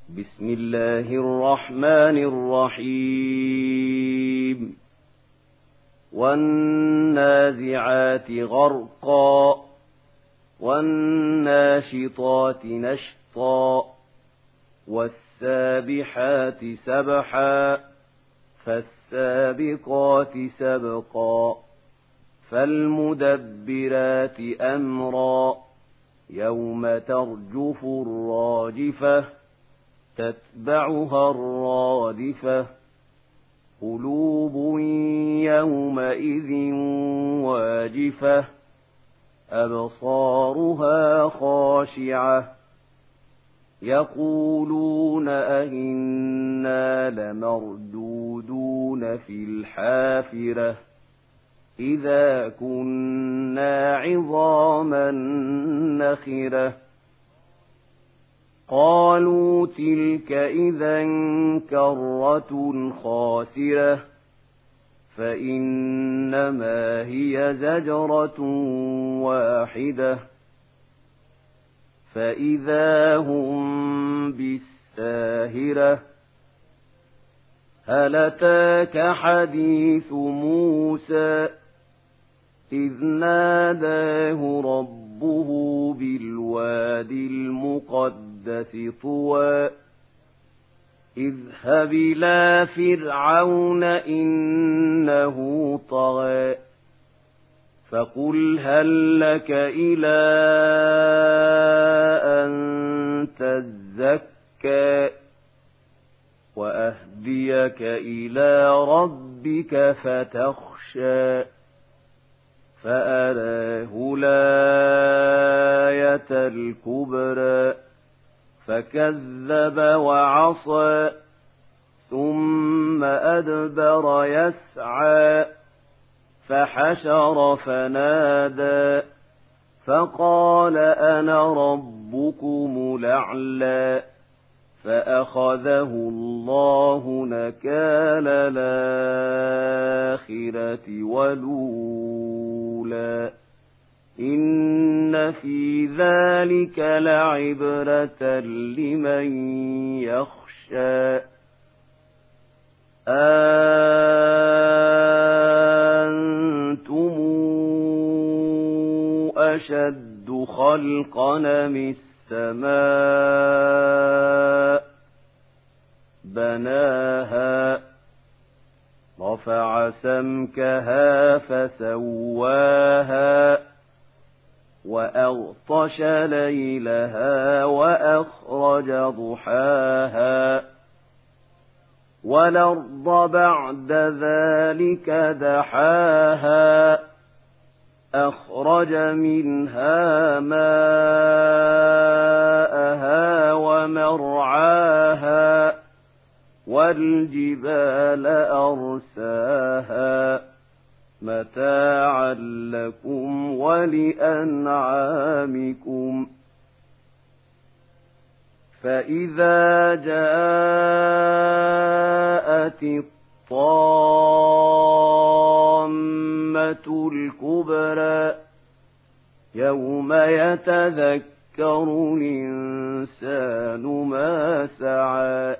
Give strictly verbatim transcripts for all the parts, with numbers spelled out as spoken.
بسم الله الرحمن الرحيم والنازعات غرقا والناشطات نشطا والسابحات سبحا فالسابقات سبقا فالمدبرات أمرا يوم ترجف الراجفة تتبعها الرادفة قلوب يومئذ واجفة أبصارها خاشعة يقولون أئنا لمردودون في الحافرة إذا كنا عظاما نخرة قالوا تلك إذا كرة خاسرة فإنما هي زجرة واحدة فإذا هم بالساهرة هل أتاك حديث موسى إذ ناداه ربه بالواد المقدس طوى اذهب إلى فرعون إنه طغى فقل هل لك إلى أن تزكى وأهديك إلى ربك فتخشى فأراه الآية الكبرى فكذب وعصى ثم أدبر يسعى فحشر فنادى فقال أنا ربكم الأعلى فأخذه الله نكال الآخرة والأولى إن في ذلك لعبرة لمن يخشى أنتم أشد خلقا من السماء بناها رفع سمكها فسواها وأغطش ليلها وأخرج ضحاها والأرض بعد ذلك دحاها أخرج منها ماءها ومرعاها والجبال أرساها متاعا لكم ولأنعامكم فإذا جاءت الطامة الكبرى يوم يتذكر الإنسان ما سعى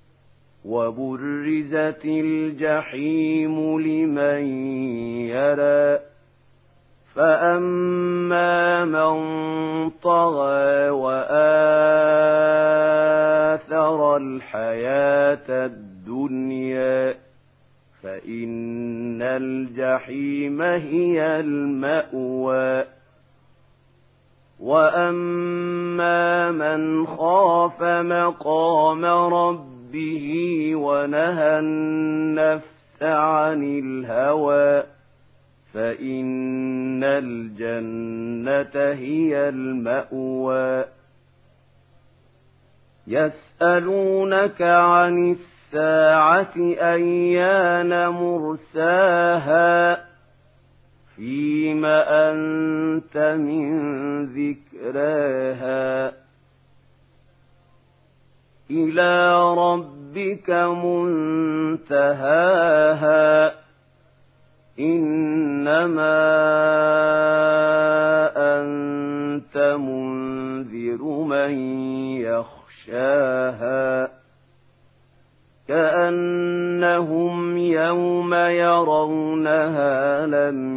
وبرزت الجحيم لمن يرى فأما من طغى وآثر الحياة الدنيا فإن الجحيم هي المأوى وأما من خاف مقام ربه به ونهى النفس عن الهوى فإن الجنة هي المأوى يسألونك عن الساعة أيان مرساها فيم أنت من ذكراها إلى ربك منتهاها إنما أنت منذر من يخشاها كأنهم يوم يرونها لم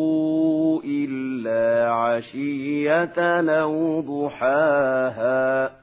يلبثوا إلا عشية أو ضحاها